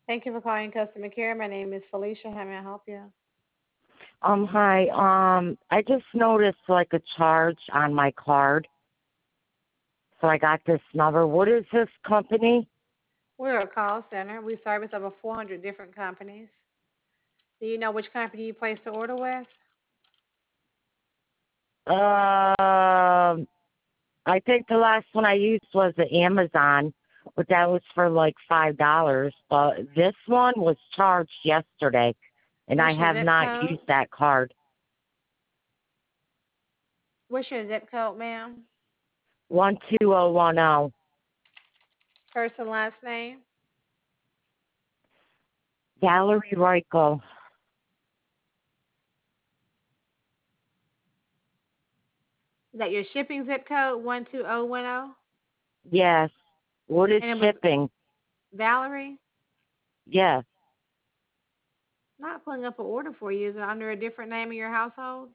Thank you for calling customer care. My name is Felicia. How may I help you? Hi. I just noticed like a charge on my card, so I got this number. What is this company? We're a call center. We service over 400 different companies. Do you know which company you placed the order with? I think the last one I used was the Amazon, but that was for like $5. But this one was charged yesterday, and I What's your have zip not code? used that card. What's your zip code, ma'am? 12010. First and last name? Valerie Reichel. Is that your shipping zip code? 12010? Yes. What is And it was shipping? Valerie? Yes. Not pulling up an order for you. Is it under a different name in your household?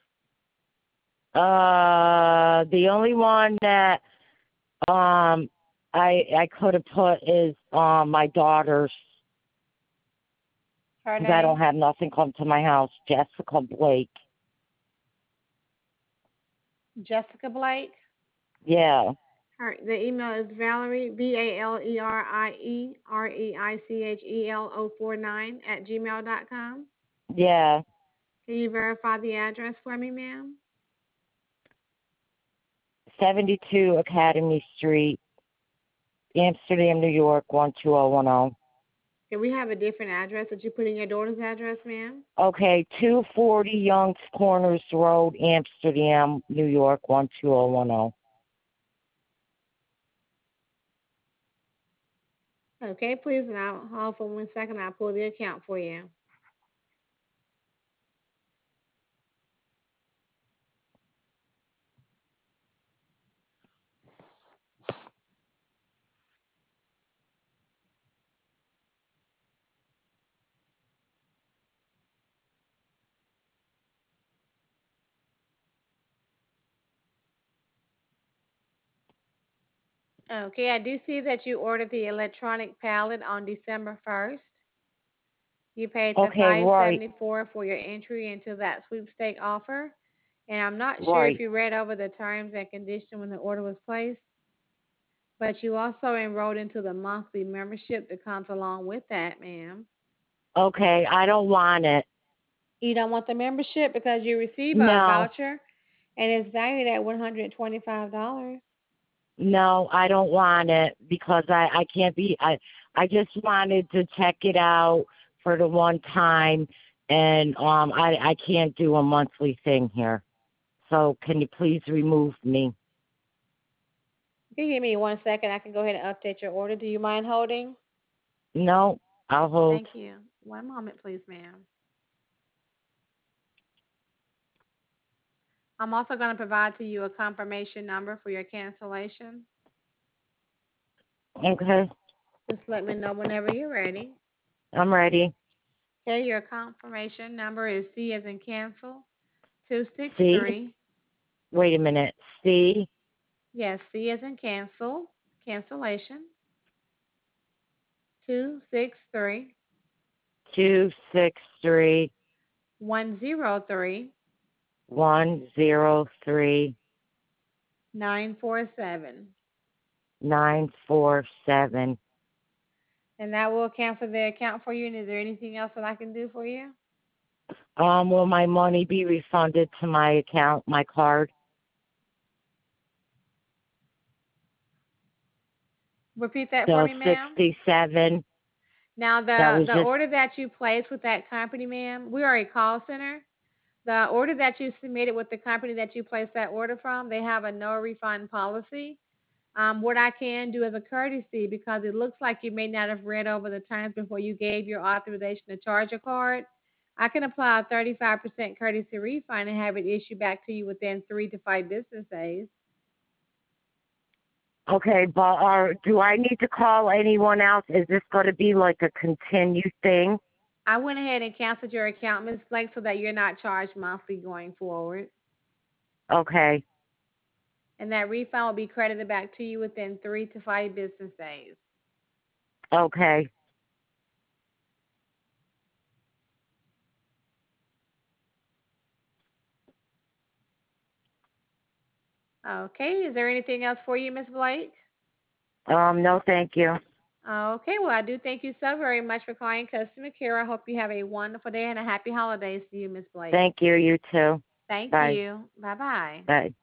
The only one that Um, I could have put is my daughter's Her because I don't name? have nothing come to my house. Jessica Blake. Jessica Blake? Yeah, The email is Valerie, VALERIEREICHEL049 yeah. Can you verify the address for me, ma'am? 72 Academy Street, Amsterdam, New York 12010. Can we have a different address that you put in your daughter's address, ma'am? Okay, 240 Young's Corners Road, Amsterdam, New York 12010. Okay, please, and I'll hold for 1 second. I'll pull the account for you. Okay, I do see that you ordered the electronic pallet on December 1st. You paid the Okay, right, 574 for your entry into that sweepstake offer. And I'm not sure if right. you read over the terms and conditions when the order was placed, but you also enrolled into the monthly membership that comes along with that, ma'am. Okay, I don't want it. You don't want the membership because you receive a No, voucher and it's valued at $125. no, I don't want it because I can't be I just wanted to check it out for the one time and I can't do a monthly thing here. So can you please remove me? If you give me 1 second, I can go ahead and update your order. Do you mind holding? No, I'll hold. Thank you. One moment, please, ma'am. I'm also going to provide to you a confirmation number for your cancellation. Okay, Just let me know whenever you're ready. I'm ready. Okay, your confirmation number is C as in cancel, C, 263. wait a minute. C, Yes, C as in cancel, cancellation, 263 263 103 103 947. 947. And that will cancel the account for you. And is there anything else that I can do for you? Will my money be refunded to my account, my card? Repeat that for The me, ma'am. 67. Now, That the was the just order that you placed with that company, ma'am, we are a call center. The order that you submitted with the company that you placed that order from, they have a no refund policy. What I can do as a courtesy, because it looks like you may not have read over the terms before you gave your authorization to charge a card, I can apply a 35% courtesy refund and have it issued back to you within 3 to 5 business days. okay, but do I need to call anyone else? Is this going to be like a continued thing? I went ahead and canceled your account, Ms. Blake, so that you're not charged monthly going forward. Okay, And that refund will be credited back to you within 3 to 5 business days. okay. Okay. Is there anything else for you, Miss Blake? No, thank you. Okay. Well, I do thank you so very much for calling customer care. I hope you have a wonderful day and a happy holidays to you, Miss Blake. Thank you. You too. Thank Bye. you. Bye bye. Bye.